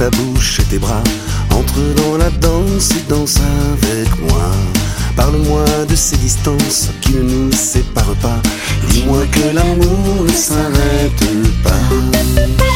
ta bouche et tes bras, entre dans la danse et danse avec moi. Parle-moi de ces distances qui ne nous séparent pas. Dis-moi que l'amour ne s'arrête pas.